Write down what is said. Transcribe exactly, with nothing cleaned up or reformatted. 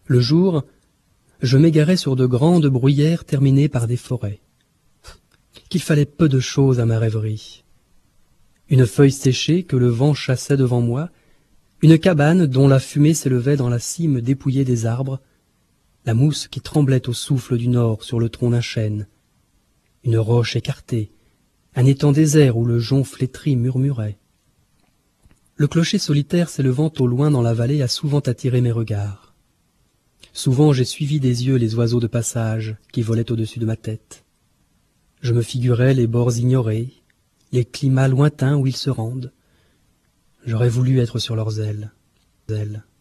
Le jour, je m'égarais sur de grandes bruyères terminées par des forêts. Qu'il fallait peu de choses à ma rêverie. Une feuille séchée que le vent chassait devant moi, une cabane dont la fumée s'élevait dans la cime dépouillée des arbres, la mousse qui tremblait au souffle du nord sur le tronc d'un chêne, une roche écartée, un étang désert où le jonc flétri murmurait. Le clocher solitaire s'élevant au loin dans la vallée a souvent attiré mes regards. Souvent j'ai suivi des yeux les oiseaux de passage qui volaient au-dessus de ma tête. Je me figurais les bords ignorés, les climats lointains où ils se rendent. J'aurais voulu être sur leurs ailes. ailes.